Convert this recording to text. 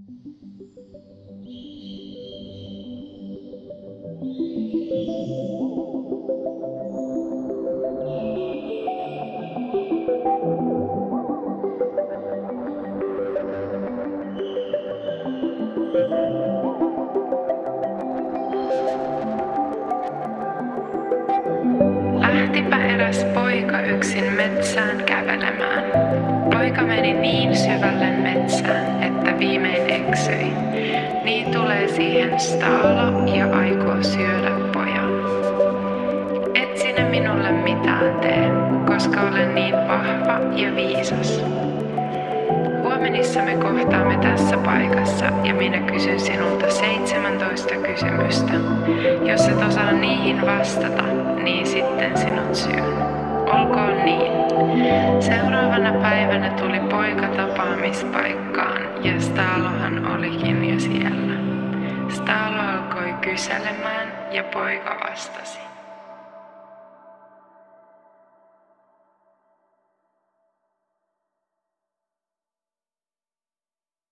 Lähtipä eräs poika yksin metsään kävelemään. Poika meni niin syvälle metsään, että viimein eksyi. Niin tulee siihen Staalo ja aikoo syödä pojan. Et sinä minulle mitään tee, koska olen niin vahva ja viisas. Huomenissa me kohtaamme tässä paikassa ja minä kysyn sinulta 17 kysymystä. Jos et osaa niihin vastata, niin sitten sinut syön. Olkoon niin. Seuraavana päivänä tuli poika tapaamispaikkaan ja Staalohan olikin jo siellä. Staalo alkoi kyselemään ja poika vastasi.